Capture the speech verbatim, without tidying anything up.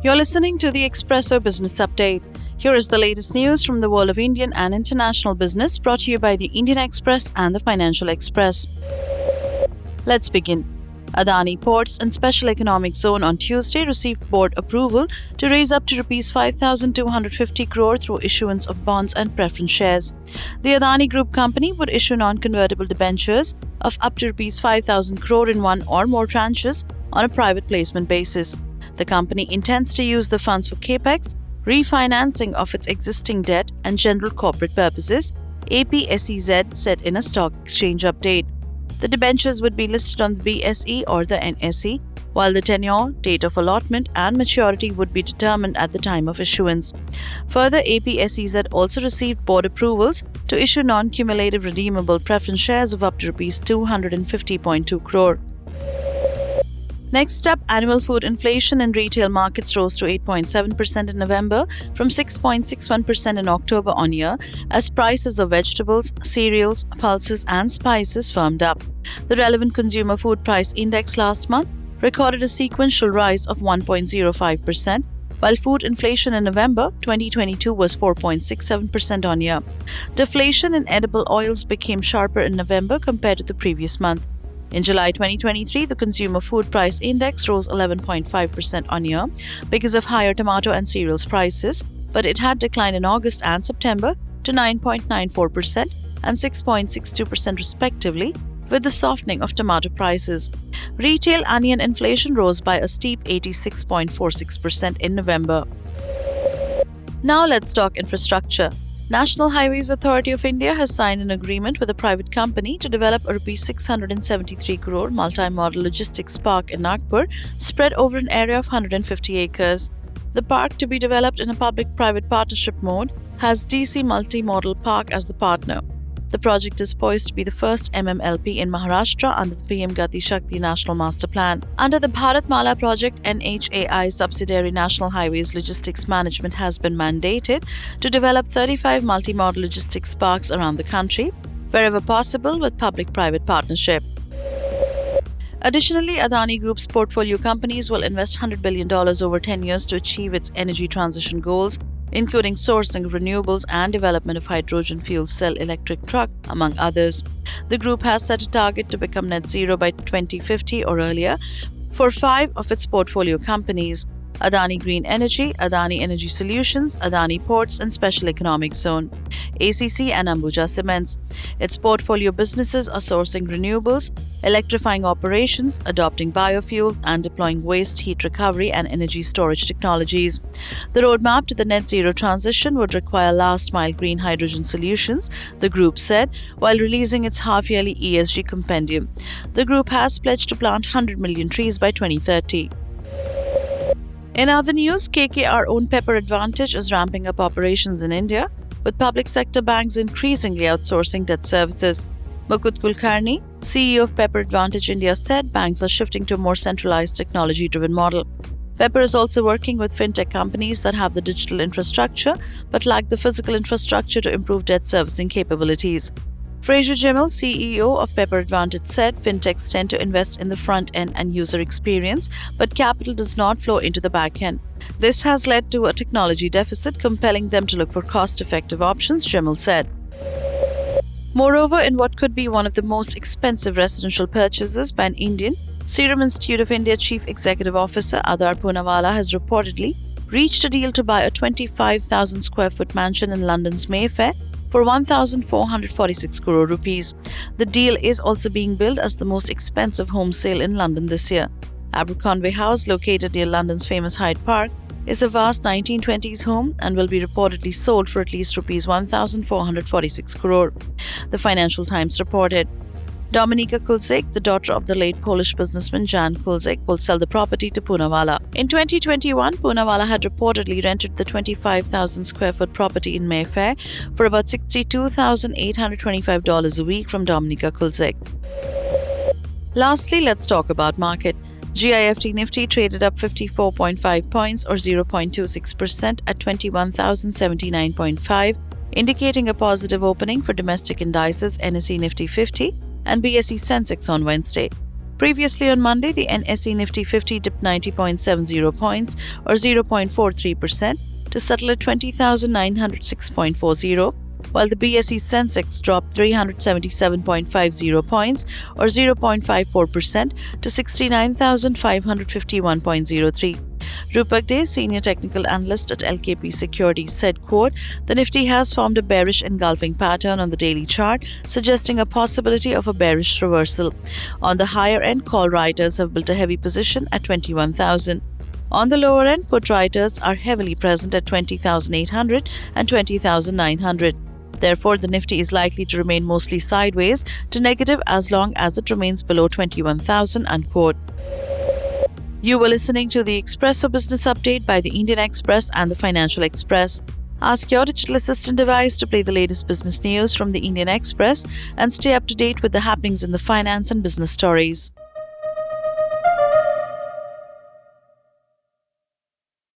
You're listening to the Expresso Business Update. Here is the latest news from the world of Indian and international business, brought to you by the Indian Express and the Financial Express. Let's begin. Adani Ports and Special Economic Zone on Tuesday received board approval to raise up to rupees five thousand two hundred fifty crore through issuance of bonds and preference shares. The Adani Group company would issue non-convertible debentures of up to rupees five thousand crore in one or more tranches on a private placement basis. The company intends to use the funds for capex, refinancing of its existing debt, and general corporate purposes, A P S E Z said in a stock exchange update. The debentures would be listed on the B S E or the N S E, while the tenure, date of allotment, and maturity would be determined at the time of issuance. Further, A P S E Z also received board approvals to issue non-cumulative redeemable preference shares of up to rupees two hundred fifty point two crore. Next up, annual food inflation in retail markets rose to eight point seven percent in November from six point six one percent in October on year as prices of vegetables, cereals, pulses and spices firmed up. The relevant consumer food price index last month recorded a sequential rise of one point zero five percent, while food inflation in November twenty twenty-two was four point six seven percent on year. Deflation in edible oils became sharper in November compared to the previous month. In July twenty twenty-three, the Consumer Food Price Index rose eleven point five percent on year because of higher tomato and cereals prices, but it had declined in August and September to nine point nine four percent and six point six two percent respectively, with the softening of tomato prices. Retail onion inflation rose by a steep eighty-six point four six percent in November. Now let's talk infrastructure. National Highways Authority of India has signed an agreement with a private company to develop a rupees six hundred seventy-three crore multi-modal logistics park in Nagpur, spread over an area of one hundred fifty acres. The park, to be developed in a public-private partnership mode, has D C Multi-Modal Park as the partner. The project is poised to be the first M M L P in Maharashtra under the P M Gati Shakti National Master Plan. Under the Bharatmala project, N H A I subsidiary National Highways Logistics Management has been mandated to develop thirty-five multi-modal logistics parks around the country, wherever possible with public-private partnership. Additionally, Adani Group's portfolio companies will invest one hundred billion dollars over ten years to achieve its energy transition goals, including sourcing of renewables and development of hydrogen fuel cell electric truck, among others. The group has set a target to become net zero by twenty fifty or earlier for five of its portfolio companies: Adani Green Energy, Adani Energy Solutions, Adani Ports and Special Economic Zone, A C C and Ambuja Cements. Its portfolio businesses are sourcing renewables, electrifying operations, adopting biofuels and deploying waste heat recovery and energy storage technologies. The roadmap to the net zero transition would require last-mile green hydrogen solutions, the group said, while releasing its half-yearly E S G compendium. The group has pledged to plant one hundred million trees by twenty thirty. In other news, K K R-owned Pepper Advantage is ramping up operations in India, with public sector banks increasingly outsourcing debt services. Mukut Kulkarni, C E O of Pepper Advantage India, said banks are shifting to a more centralized technology-driven model. Pepper is also working with fintech companies that have the digital infrastructure but lack the physical infrastructure to improve debt servicing capabilities. Fraser Jamil, C E O of Pepper Advantage, said fintechs tend to invest in the front end and user experience, but capital does not flow into the back end. This has led to a technology deficit, compelling them to look for cost-effective options, Jamil said. Moreover, in what could be one of the most expensive residential purchases by an Indian, Serum Institute of India Chief Executive Officer Adar Poonawalla has reportedly reached a deal to buy a twenty-five thousand square foot mansion in London's Mayfair for one thousand four hundred forty-six crore rupees. The deal is also being billed as the most expensive home sale in London this year. Aberconway House, located near London's famous Hyde Park, is a vast nineteen twenties home and will be reportedly sold for at least rupees one thousand four hundred forty-six crore. The Financial Times reported. Dominika Kulczyk, the daughter of the late Polish businessman Jan Kulczyk, will sell the property to Poonawalla. In twenty twenty-one, Poonawalla had reportedly rented the twenty-five thousand square foot property in Mayfair for about sixty-two thousand eight hundred twenty-five dollars a week from Dominika Kulczyk. Lastly, let's talk about market. G I F T Nifty traded up fifty-four point five points or zero point two six percent at twenty-one thousand seventy-nine point five, indicating a positive opening for domestic indices N S E Nifty fifty and B S E Sensex on Wednesday. Previously on Monday, the N S E Nifty fifty dipped ninety point seven zero points or zero point four three percent to settle at twenty thousand nine hundred six point four zero, while the B S E Sensex dropped three hundred seventy-seven point five zero points or zero point five four percent to sixty-nine thousand five hundred fifty-one point zero three. Rupak Dey, senior technical analyst at L K P Securities, said, quote, "The Nifty has formed a bearish engulfing pattern on the daily chart, suggesting a possibility of a bearish reversal. On the higher end, call writers have built a heavy position at twenty-one thousand. On the lower end, put writers are heavily present at twenty thousand eight hundred and twenty thousand nine hundred. Therefore, the Nifty is likely to remain mostly sideways to negative as long as it remains below twenty-one thousand, unquote." You were listening to the Expresso Business Update by the Indian Express and the Financial Express. Ask your digital assistant device to play the latest business news from the Indian Express and stay up to date with the happenings in the finance and business stories.